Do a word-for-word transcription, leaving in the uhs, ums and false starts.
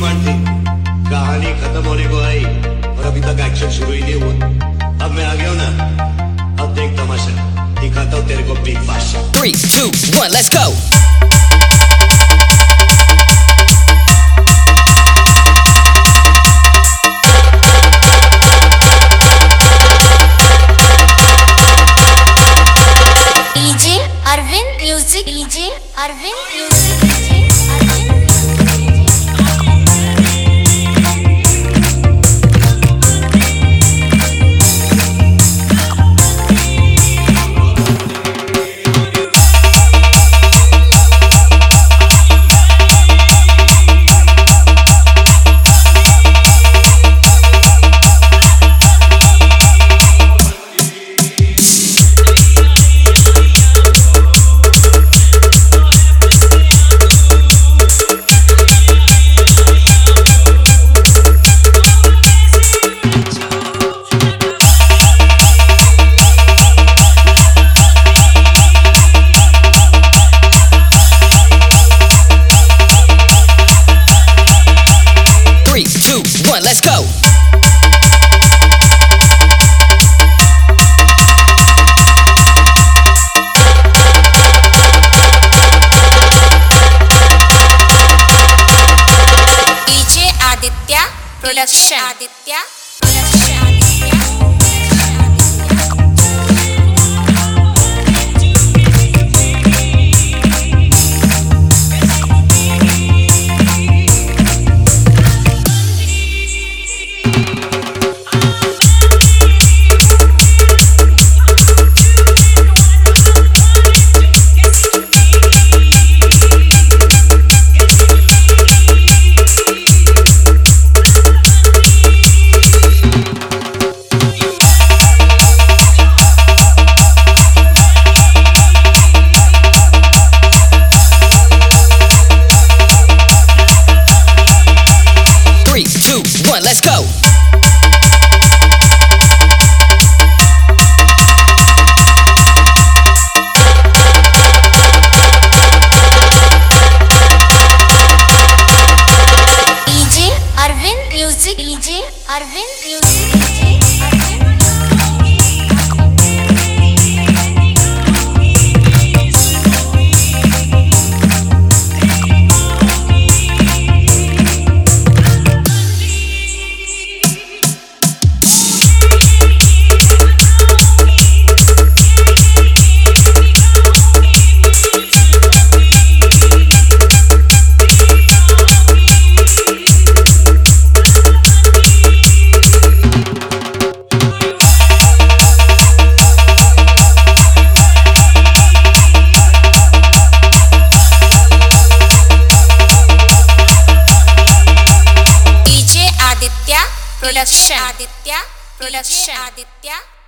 वन थी, कहानी खत्म होने को आई और अभी तक एक्शन शुरू ही नहीं हुआ। अब मैं आ गया हूं ना, अब देख तमाशा, दिखाता हूं तेरे को बिग बादशाह। Three, two, one, let's go. DJ Arvind music, DJ Arvind music, DJ Arvind Three, two, one, let's go. DJ Aditya production, Aditya production, Aditya Three, two, one, let's go. DJ Arvind music, DJ Arvind music, DJ Arvind DJ Aditya production, Aditya production, Aditya